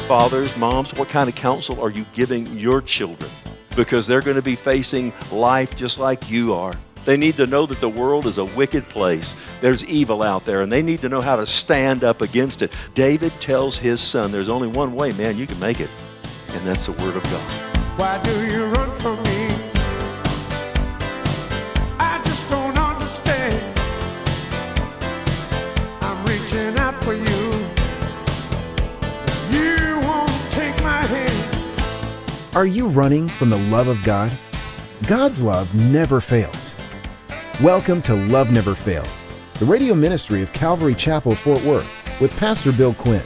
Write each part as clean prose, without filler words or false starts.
Fathers, moms, what kind of counsel are you giving your children? Because they're going to be facing life just like you are. They need to know that the world is a wicked place. There's evil out there, and they need to know how to stand up against it. David tells his son, there's only one way, man, you can make it, and that's the Word of God. Why do you run from me? I just don't understand. I'm reaching out for you. You won't take my hand. Are you running from the love of God? God's love never fails. Welcome to Love Never Fails, the radio ministry of Calvary Chapel, Fort Worth, with Pastor Bill Quinn.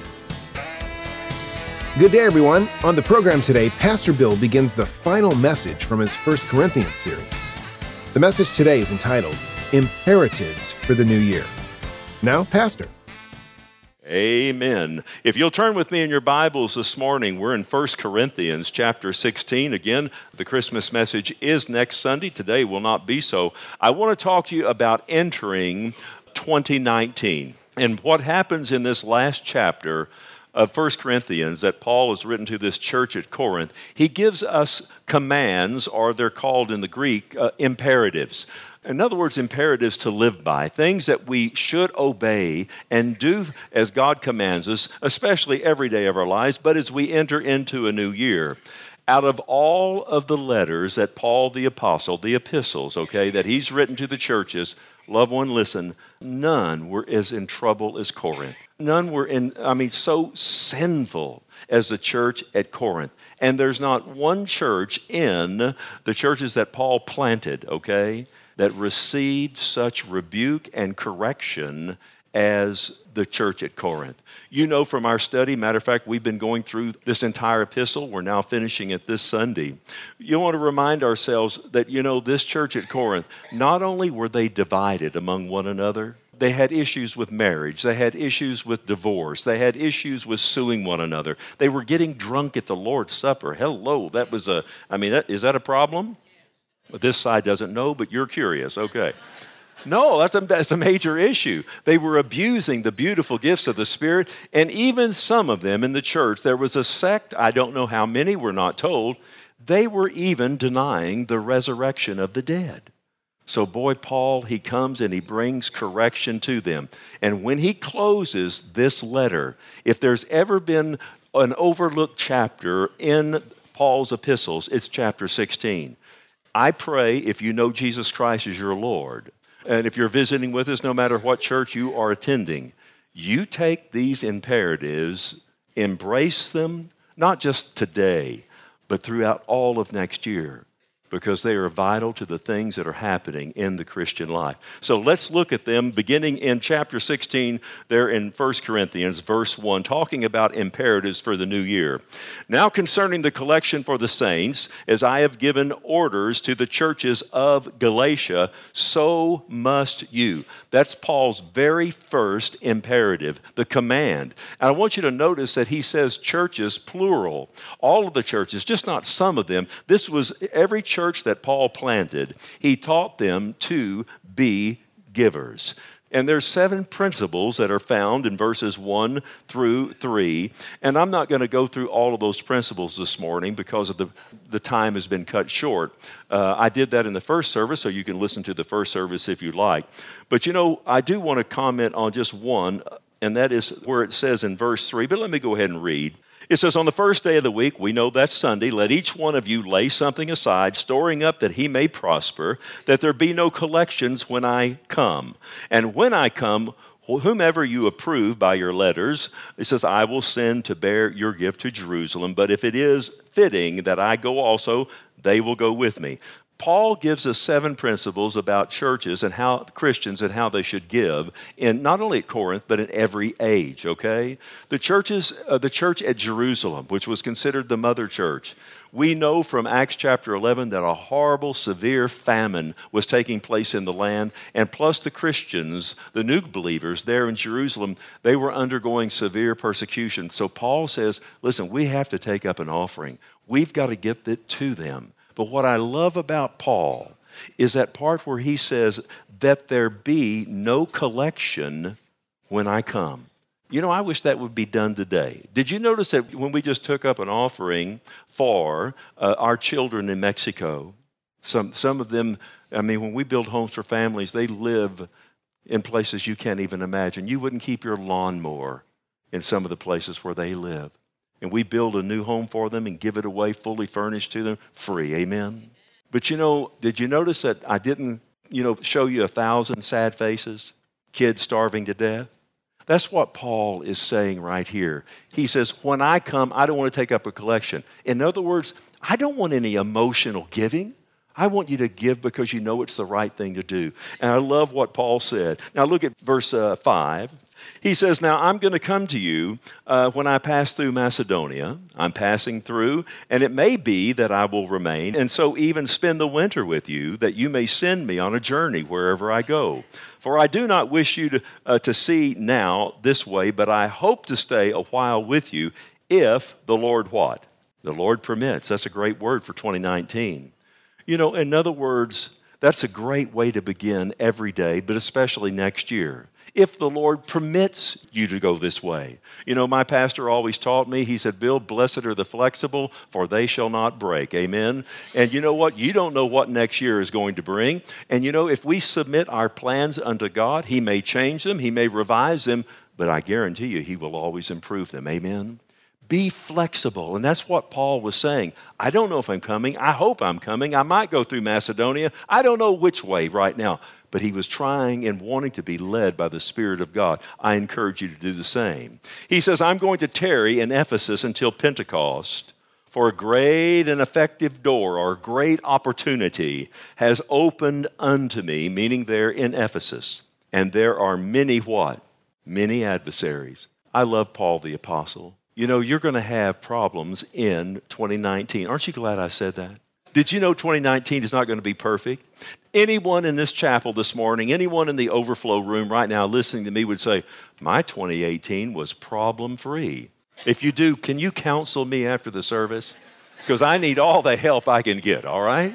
Good day, everyone. On the program today, Pastor Bill begins the final message from his 1 Corinthians series. The message today is entitled, Imperatives for the New Year. Now, Pastor. Amen. If you'll turn with me in your Bibles this morning, we're in 1 Corinthians chapter 16. Again, the Christmas message is next Sunday. Today will not be so. I want to talk to you about entering 2019 and what happens in this last chapter of 1 Corinthians that Paul has written to this church at Corinth. He gives us commands, or they're called in the Greek, imperatives. In other words, imperatives to live by, things that we should obey and do as God commands us, especially every day of our lives, but as we enter into a new year. Out of all of the letters that Paul the Apostle, the epistles, that he's written to the churches, loved one, listen, none were as in trouble as Corinth. None were so sinful as the church at Corinth. And there's not one church in the churches that Paul planted, that received such rebuke and correction as the church at Corinth. You know from our study, matter of fact, we've been going through this entire epistle. We're now finishing it this Sunday. You want to remind ourselves that, this church at Corinth, not only were they divided among one another, they had issues with marriage. They had issues with divorce. They had issues with suing one another. They were getting drunk at the Lord's Supper. Hello, is that a problem? This side doesn't know, but you're curious. Okay. No, that's a major issue. They were abusing the beautiful gifts of the Spirit, and even some of them in the church, there was a sect, I don't know how many, we're not told, they were even denying the resurrection of the dead. So Paul, he comes and he brings correction to them. And when he closes this letter, if there's ever been an overlooked chapter in Paul's epistles, it's chapter 16. I pray if you know Jesus Christ as your Lord, and if you're visiting with us, no matter what church you are attending, you take these imperatives, embrace them, not just today, but throughout all of next year, because they are vital to the things that are happening in the Christian life. So let's look at them beginning in chapter 16 there in 1 Corinthians, verse 1, talking about imperatives for the new year. Now concerning the collection for the saints, as I have given orders to the churches of Galatia, so must you. That's Paul's very first imperative, the command. And I want you to notice that he says churches, plural. All of the churches, just not some of them. This was every church that Paul planted. He taught them to be givers. And there's 7 principles that are found in verses 1 through 3. And I'm not going to go through all of those principles this morning because of the time has been cut short. I did that in the first service, so you can listen to the first service if you like. But I do want to comment on just one, and that is where it says in verse 3. But let me go ahead and read. It says, on the first day of the week, we know that's Sunday, let each one of you lay something aside, storing up that he may prosper, that there be no collections when I come. And when I come, whomever you approve by your letters, it says, I will send to bear your gift to Jerusalem. But if it is fitting that I go also, they will go with me. Paul gives us 7 principles about churches and how Christians and how they should give in not only at Corinth, but in every age, The church at Jerusalem, which was considered the mother church. We know from Acts chapter 11 that a horrible, severe famine was taking place in the land, and plus the Christians, the new believers there in Jerusalem, they were undergoing severe persecution. So Paul says, listen, we have to take up an offering. We've got to get it to them. But what I love about Paul is that part where he says that there be no collection when I come. You know, I wish that would be done today. Did you notice that when we just took up an offering for our children in Mexico, some of them, I mean, when we build homes for families, they live in places you can't even imagine. You wouldn't keep your lawnmower in some of the places where they live. And we build a new home for them and give it away fully furnished to them, free, amen? But you know, did you notice that I didn't, show you 1,000 sad faces, kids starving to death? That's what Paul is saying right here. He says, when I come, I don't want to take up a collection. In other words, I don't want any emotional giving. I want you to give because you know it's the right thing to do. And I love what Paul said. Now look at verse 5. He says, now I'm going to come to you when I pass through Macedonia. I'm passing through, and it may be that I will remain, and so even spend the winter with you, that you may send me on a journey wherever I go. For I do not wish you to see now this way, but I hope to stay a while with you, if the Lord what? The Lord permits. That's a great word for 2019. In other words, that's a great way to begin every day, but especially next year. If the Lord permits you to go this way. My pastor always taught me, he said, Bill, blessed are the flexible, for they shall not break. Amen? And you know what? You don't know what next year is going to bring. And if we submit our plans unto God, he may change them, he may revise them, but I guarantee you he will always improve them. Amen? Be flexible. And that's what Paul was saying. I don't know if I'm coming. I hope I'm coming. I might go through Macedonia. I don't know which way right now. But he was trying and wanting to be led by the Spirit of God. I encourage you to do the same. He says, I'm going to tarry in Ephesus until Pentecost, for a great and effective door, or a great opportunity, has opened unto me, meaning there in Ephesus. And there are many what? Many adversaries. I love Paul the Apostle. You're going to have problems in 2019. Aren't you glad I said that? Did you know 2019 is not going to be perfect? Anyone in this chapel this morning, anyone in the overflow room right now listening to me would say, my 2018 was problem-free. If you do, can you counsel me after the service? Because I need all the help I can get, all right?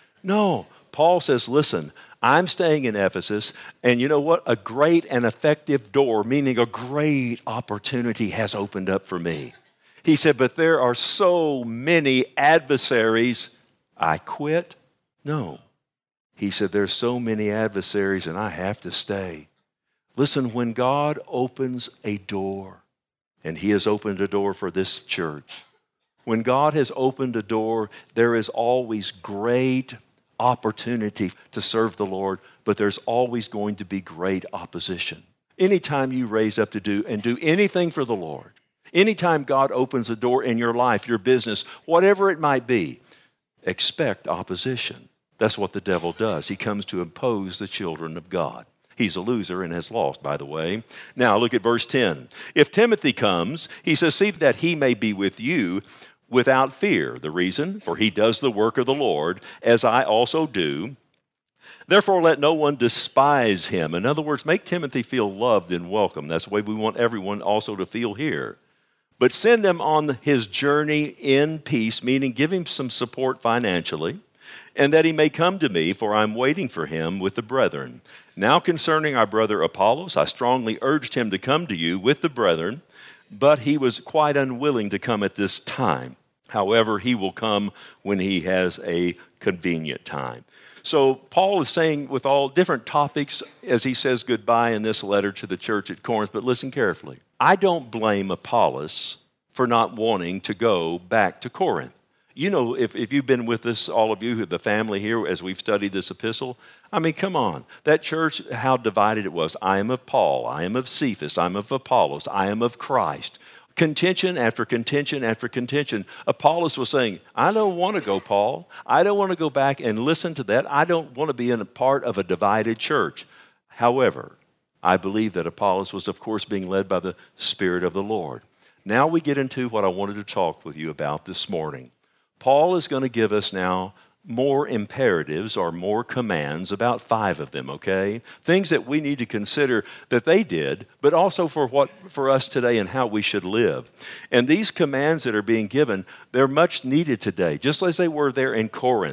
No. Paul says, listen, I'm staying in Ephesus, and you know what? A great and effective door, meaning a great opportunity, has opened up for me. He said, but there are so many adversaries. I quit? No. He said, there's so many adversaries, and I have to stay. Listen, when God opens a door, and he has opened a door for this church, when God has opened a door, there is always great opportunity to serve the Lord, but there's always going to be great opposition. Anytime you raise up to do anything for the Lord, anytime God opens a door in your life, your business, whatever it might be, expect opposition. That's what the devil does. He comes to oppose the children of God. He's a loser and has lost, by the way. Now look at verse 10. If Timothy comes, he says, see that he may be with you without fear. The reason? For he does the work of the Lord, as I also do. Therefore, let no one despise him. In other words, make Timothy feel loved and welcome. That's the way we want everyone also to feel here. But send them on his journey in peace, meaning give him some support financially, and that he may come to me, for I'm waiting for him with the brethren. Now concerning our brother Apollos, I strongly urged him to come to you with the brethren, but he was quite unwilling to come at this time. However, he will come when he has a convenient time. So Paul is saying with all different topics as he says goodbye in this letter to the church at Corinth, but listen carefully. I don't blame Apollos for not wanting to go back to Corinth. You know, if you've been with us, all of you, the family here, as we've studied this epistle, I mean, come on. That church, how divided it was. I am of Paul. I am of Cephas. I am of Apollos. I am of Christ. Contention after contention after contention. Apollos was saying, I don't want to go, Paul. I don't want to go back and listen to that. I don't want to be in a part of a divided church. However, I believe that Apollos was, of course, being led by the Spirit of the Lord. Now we get into what I wanted to talk with you about this morning. Paul is going to give us now more imperatives or more commands, about 5 of them, okay? Things that we need to consider that they did, but also for us today and how we should live. And these commands that are being given, they're much needed today, just as they were there in Corinth.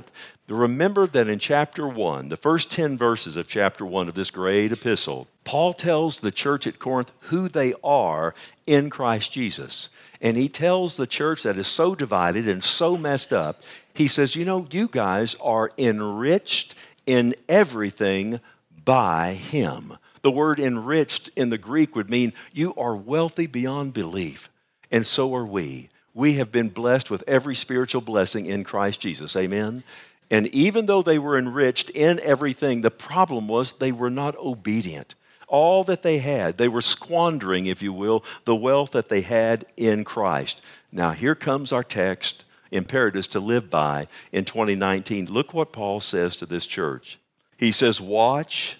Remember that in chapter 1, the first 10 verses of chapter 1 of this great epistle, Paul tells the church at Corinth who they are in Christ Jesus. And he tells the church that is so divided and so messed up, he says, you know, you guys are enriched in everything by him. The word enriched in the Greek would mean you are wealthy beyond belief, and so are we. We have been blessed with every spiritual blessing in Christ Jesus. Amen? And even though they were enriched in everything, the problem was they were not obedient. All that they had, they were squandering, if you will, the wealth that they had in Christ. Now here comes our text, imperatives to live by in 2019. Look what Paul says to this church. He says, watch,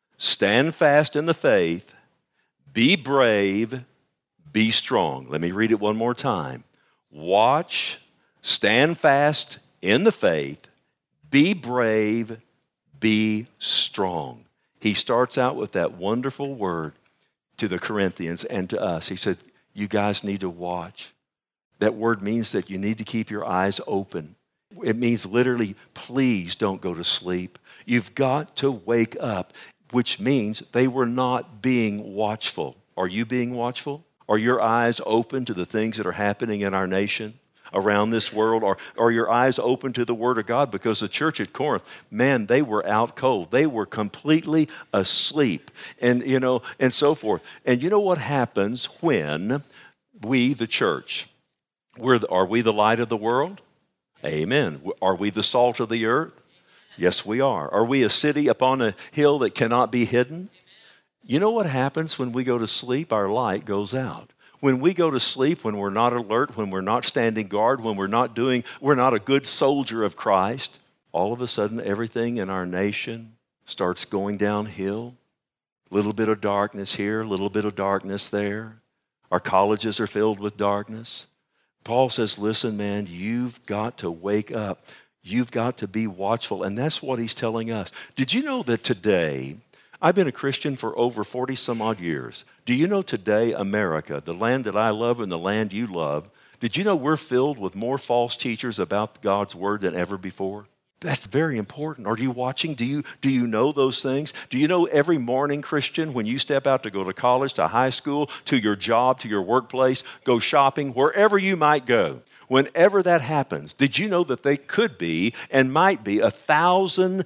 stand fast in the faith, be brave, be strong. Let me read it one more time. Watch, stand fast in the faith, be brave, be strong. He starts out with that wonderful word to the Corinthians and to us. He said, you guys need to watch. That word means that you need to keep your eyes open. It means literally, please don't go to sleep. You've got to wake up, which means they were not being watchful. Are you being watchful? Are your eyes open to the things that are happening in our nation, around this world? Or are your eyes open to the Word of God? Because the church at Corinth, man, they were out cold. They were completely asleep, and so forth. And you know what happens when we, the church, are we the light of the world? Amen. Are we the salt of the earth? Yes, we are. Are we a city upon a hill that cannot be hidden? You know what happens when we go to sleep? Our light goes out. When we go to sleep, when we're not alert, when we're not standing guard, when we're not a good soldier of Christ, all of a sudden everything in our nation starts going downhill. A little bit of darkness here, a little bit of darkness there. Our colleges are filled with darkness. Paul says, listen, man, you've got to wake up. You've got to be watchful. And that's what he's telling us. Did you know that today, I've been a Christian for over 40 some odd years. Do you know today, America, the land that I love and the land you love, did you know we're filled with more false teachers about God's word than ever before? That's very important. Are you watching? Do you know those things? Do you know every morning, Christian, when you step out to go to college, to high school, to your job, to your workplace, go shopping, wherever you might go, whenever that happens, did you know that they could be and might be a thousand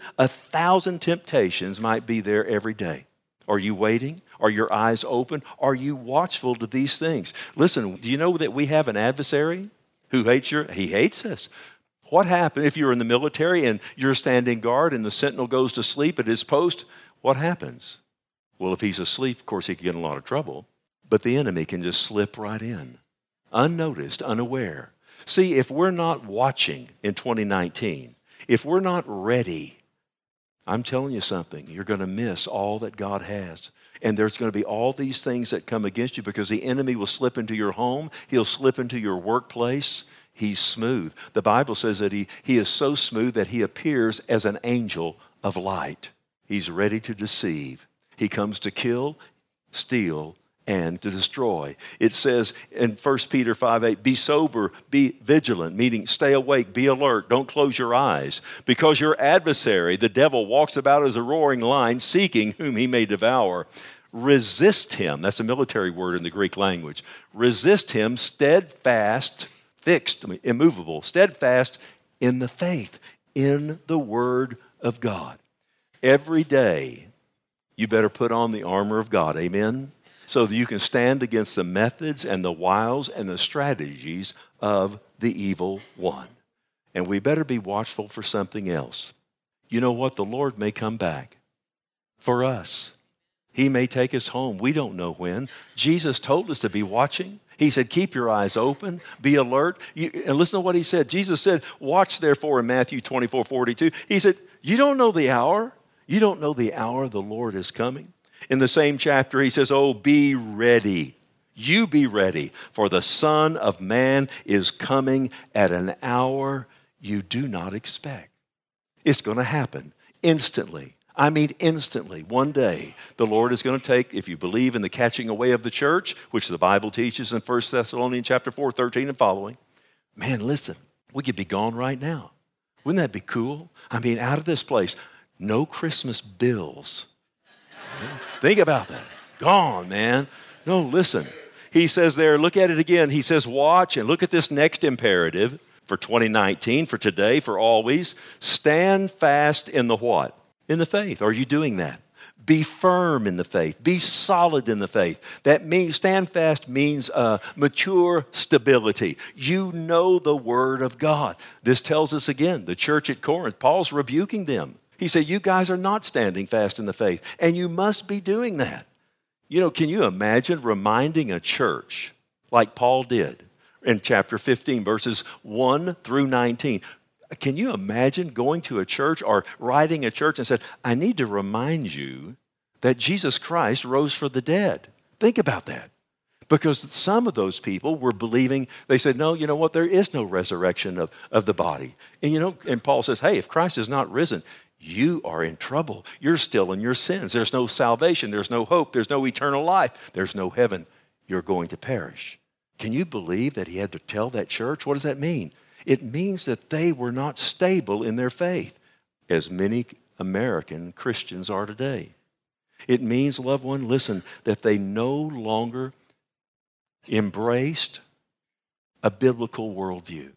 temptations might be there every day? Are you waiting? Are your eyes open? Are you watchful to these things? Listen, do you know that we have an adversary who he hates us? What happens if you're in the military and you're standing guard and the sentinel goes to sleep at his post? What happens? Well, if he's asleep, of course, he can get in a lot of trouble. But the enemy can just slip right in, unnoticed, unaware. See, if we're not watching in 2019, if we're not ready, I'm telling you something, you're going to miss all that God has. And there's going to be all these things that come against you because the enemy will slip into your home. He'll slip into your workplace. He's smooth. The Bible says that he is so smooth that he appears as an angel of light. He's ready to deceive. He comes to kill, steal, and to destroy. It says in 1 Peter 5:8, be sober, be vigilant, meaning stay awake, be alert, don't close your eyes, because your adversary, the devil, walks about as a roaring lion, seeking whom he may devour. Resist him. That's a military word in the Greek language. Resist him, steadfast, fixed, immovable, steadfast in the faith, in the Word of God. Every day, you better put on the armor of God. Amen? So that you can stand against the methods and the wiles and the strategies of the evil one. And we better be watchful for something else. You know what? The Lord may come back for us. He may take us home. We don't know when. Jesus told us to be watching. He said, keep your eyes open, be alert. And listen to what he said. Jesus said, watch therefore in Matthew 24:42. He said, you don't know the hour. You don't know the hour the Lord is coming. In the same chapter, he says, oh, be ready. You be ready, for the Son of Man is coming at an hour you do not expect. It's going to happen instantly. I mean instantly. One day, the Lord is going to take, if you believe in the catching away of the church, which the Bible teaches in 1 Thessalonians chapter 4, 13 and following, man, listen, we could be gone right now. Wouldn't that be cool? I mean, out of this place, no Christmas bills. Think about that. Gone, man. No, listen. He says there, look at it again. He says, watch and look at this next imperative for 2019, for today, for always. Stand fast in the what? In the faith. Are you doing that? Be firm in the faith. Be solid in the faith. That means, stand fast means mature stability. You know the Word of God. This tells us again, the church at Corinth, Paul's rebuking them. He said, you guys are not standing fast in the faith, and you must be doing that. You know, can you imagine reminding a church like Paul did in chapter 15, verses 1 through 19? Can you imagine going to a church or writing a church and said, I need to remind you that Jesus Christ rose from the dead? Think about that. Because some of those people were believing, they said, no, you know what, there is no resurrection of the body. And Paul says, hey, if Christ is not risen, you are in trouble. You're still in your sins. There's no salvation. There's no hope. There's no eternal life. There's no heaven. You're going to perish. Can you believe that he had to tell that church? What does that mean? It means that they were not stable in their faith, as many American Christians are today. It means, loved one, listen, that they no longer embraced a biblical worldview.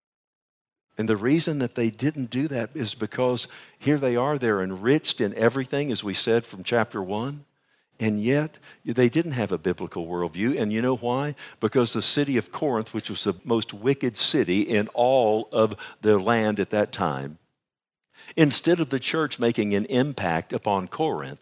And the reason that they didn't do that is because here they are, they're enriched in everything, as we said from chapter 1. And yet, they didn't have a biblical worldview. And you know why? Because the city of Corinth, which was the most wicked city in all of the land at that time, instead of the church making an impact upon Corinth,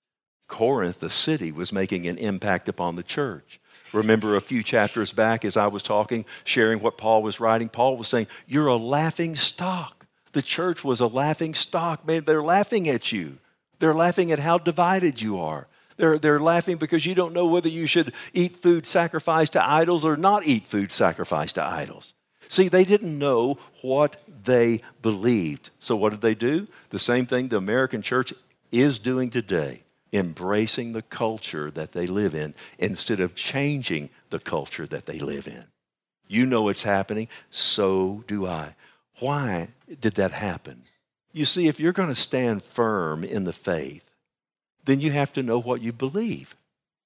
the city, was making an impact upon the church. Remember a few chapters back as I was talking, sharing what Paul was writing, Paul was saying, you're a laughing stock. The church was a laughing stock. Man, they're laughing at you. They're laughing at how divided you are. They're laughing because you don't know whether you should eat food sacrificed to idols or not eat food sacrificed to idols. See, they didn't know what they believed. So what did they do? The same thing the American church is doing today, embracing the culture that they live in instead of changing the culture that they live in. You know it's happening, so do I. Why did that happen? You see, if you're going to stand firm in the faith, then you have to know what you believe.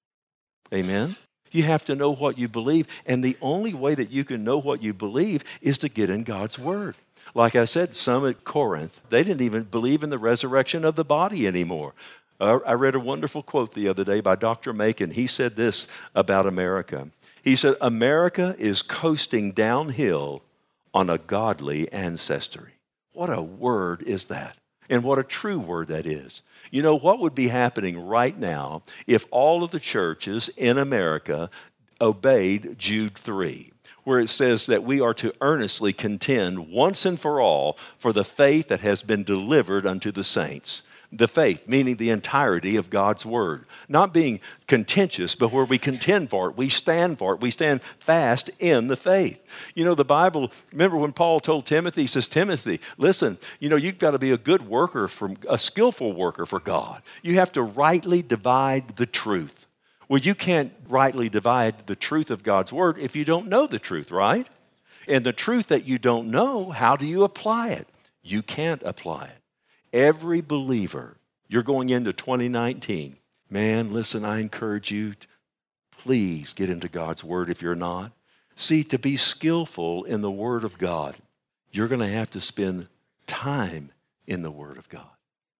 Amen? You have to know what you believe, and the only way that you can know what you believe is to get in God's Word. Like I said, some at Corinth, they didn't even believe in the resurrection of the body anymore. I read a wonderful quote the other day by Dr. Macon. He said this about America. He said, America is coasting downhill on a godly ancestry. What a word is that? And what a true word that is. You know, what would be happening right now if all of the churches in America obeyed Jude 3, where it says that we are to earnestly contend once and for all for the faith that has been delivered unto the saints. The faith, meaning the entirety of God's Word. Not being contentious, but where we contend for it, we stand for it, we stand fast in the faith. You know, the Bible, remember when Paul told Timothy, he says, Timothy, listen, you know, you've got to be a good worker, a skillful worker for God. You have to rightly divide the truth. Well, you can't rightly divide the truth of God's Word if you don't know the truth, right? And the truth that you don't know, how do you apply it? You can't apply it. Every believer, you're going into 2019. Man, listen, I encourage you, please get into God's Word if you're not. See, to be skillful in the Word of God, you're going to have to spend time in the Word of God.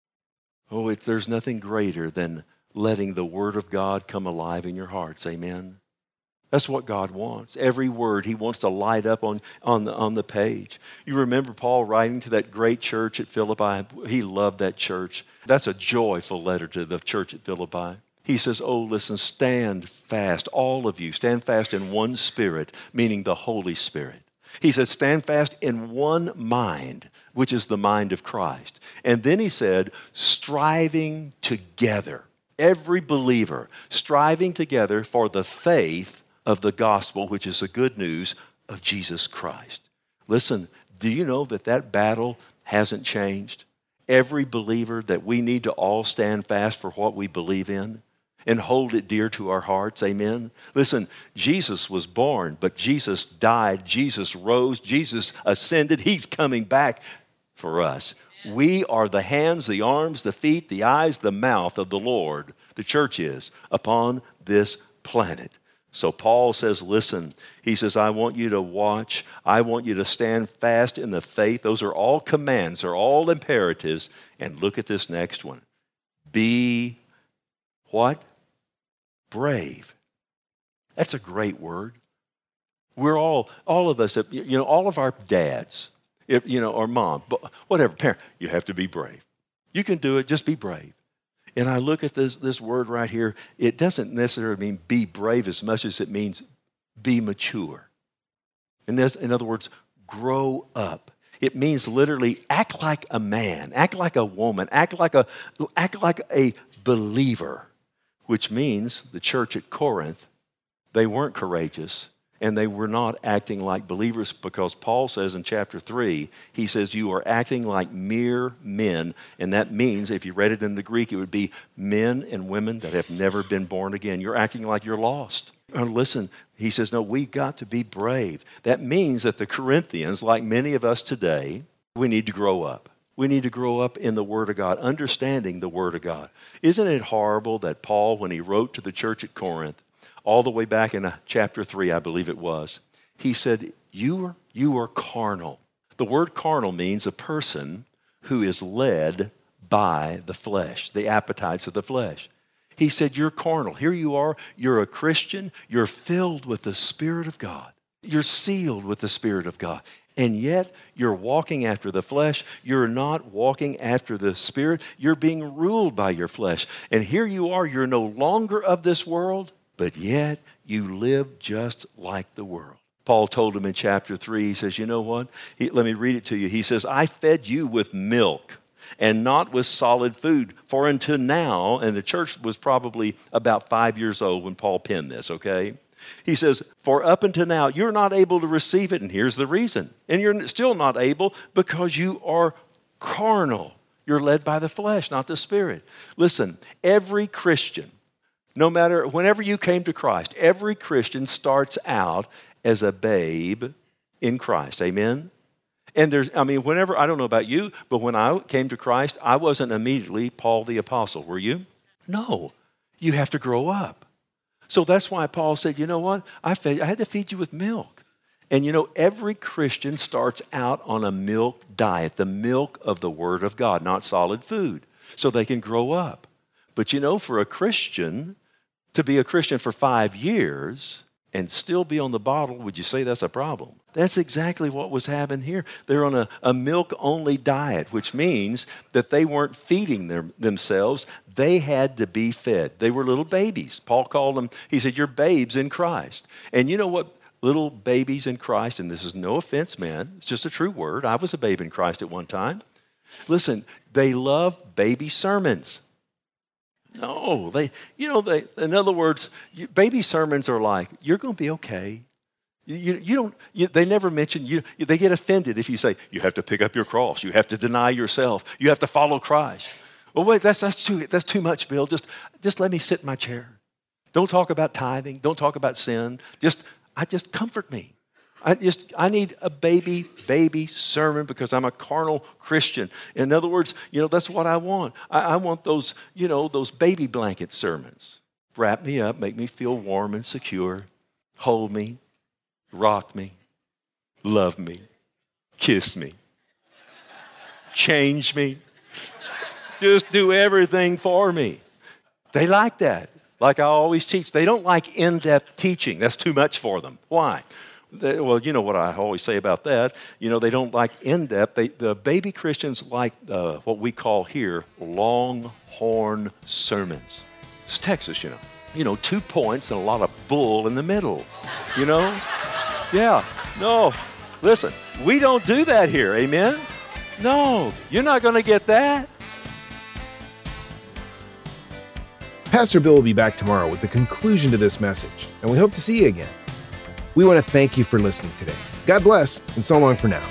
Oh, there's nothing greater than letting the Word of God come alive in your hearts. Amen. That's what God wants. Every word He wants to light up on the page. You remember Paul writing to that great church at Philippi. He loved that church. That's a joyful letter to the church at Philippi. He says, oh, listen, stand fast, all of you. Stand fast in one Spirit, meaning the Holy Spirit. He says, stand fast in one mind, which is the mind of Christ. And then he said, striving together. Every believer striving together for the faith of the gospel, which is the good news of Jesus Christ. Listen, do you know that battle hasn't changed? Every believer, that we need to all stand fast for what we believe in and hold it dear to our hearts. Amen. Listen, Jesus was born, but Jesus died. Jesus rose. Jesus ascended. He's coming back for us. We are the hands, the arms, the feet, the eyes, the mouth of the Lord. The church is upon this planet. So Paul says, listen, he says, I want you to watch. I want you to stand fast in the faith. Those are all commands. They're all imperatives. And look at this next one. Be what? Brave. That's a great word. We're all of us, all of our dads, or mom, whatever, parent, you have to be brave. You can do it, just be brave. And I look at this word right here. It doesn't necessarily mean be brave as much as it means be mature. In other words, grow up. It means literally act like a man, act like a woman, act like a believer, which means the church at Corinth, they weren't courageous. And they were not acting like believers because Paul says in chapter 3, he says, you are acting like mere men. And that means, if you read it in the Greek, it would be men and women that have never been born again. You're acting like you're lost. Listen, he says, no, we got to be brave. That means that the Corinthians, like many of us today, we need to grow up. We need to grow up in the Word of God, understanding the Word of God. Isn't it horrible that Paul, when he wrote to the church at Corinth, all the way back in chapter 3, I believe it was, he said, you are carnal. The word carnal means a person who is led by the flesh, the appetites of the flesh. He said, you're carnal. Here you are. You're a Christian. You're filled with the Spirit of God. You're sealed with the Spirit of God. And yet you're walking after the flesh. You're not walking after the Spirit. You're being ruled by your flesh. And here you are. You're no longer of this world, but yet you live just like the world. Paul told him in chapter 3, he says, you know what? Let me read it to you. He says, I fed you with milk and not with solid food. For until now, and the church was probably about 5 years old when Paul penned this, okay? He says, for up until now, you're not able to receive it, and here's the reason. And you're still not able because you are carnal. You're led by the flesh, not the Spirit. Listen, every Christian, no matter, whenever you came to Christ, every Christian starts out as a babe in Christ. Amen? And whenever, I don't know about you, but when I came to Christ, I wasn't immediately Paul the Apostle. Were you? No. You have to grow up. So that's why Paul said, you know what? I had to feed you with milk. And every Christian starts out on a milk diet, the milk of the Word of God, not solid food, so they can grow up. But for a Christian, to be a Christian for 5 years and still be on the bottle, would you say that's a problem? That's exactly what was happening here. They're on a milk-only diet, which means that they weren't feeding themselves. They had to be fed. They were little babies. Paul called them, he said, you're babes in Christ. And you know what? Little babies in Christ, and this is no offense, man. It's just a true word. I was a babe in Christ at one time. Listen, they love baby sermons. No, in other words, baby sermons are like, you're going to be okay. They never mention you. They get offended if you say, you have to pick up your cross. You have to deny yourself. You have to follow Christ. Well, wait, that's too much, Bill. Just let me sit in my chair. Don't talk about tithing. Don't talk about sin. Just comfort me. I need a baby sermon because I'm a carnal Christian. In other words, that's what I want. I want those, those baby blanket sermons. Wrap me up, make me feel warm and secure. Hold me, rock me, love me, kiss me, change me. Just do everything for me. They like that. Like I always teach. They don't like in-depth teaching. That's too much for them. Why? Well, you know what I always say about that. They don't like in-depth. The baby Christians like what we call here longhorn sermons. It's Texas, 2 points and a lot of bull in the middle, Yeah, no, listen, we don't do that here, amen? No, you're not going to get that. Pastor Bill will be back tomorrow with the conclusion to this message, and we hope to see you again. We want to thank you for listening today. God bless, and so long for now.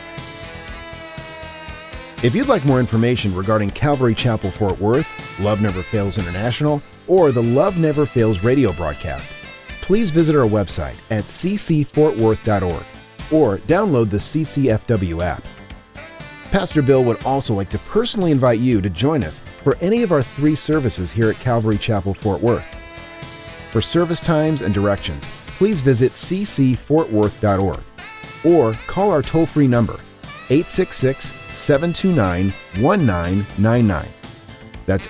If you'd like more information regarding Calvary Chapel Fort Worth, Love Never Fails International, or the Love Never Fails radio broadcast, please visit our website at ccfortworth.org or download the CCFW app. Pastor Bill would also like to personally invite you to join us for any of our 3 services here at Calvary Chapel, Fort Worth. For service times and directions, please visit ccfortworth.org or call our toll-free number, 866-729-1999. That's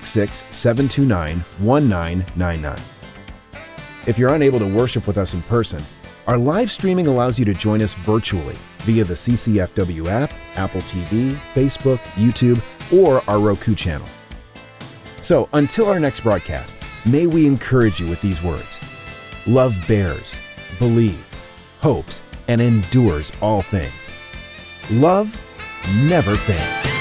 866-729-1999. If you're unable to worship with us in person, our live streaming allows you to join us virtually via the CCFW app, Apple TV, Facebook, YouTube, or our Roku channel. So until our next broadcast, may we encourage you with these words. Love bears, believes, hopes, and endures all things. Love never fails.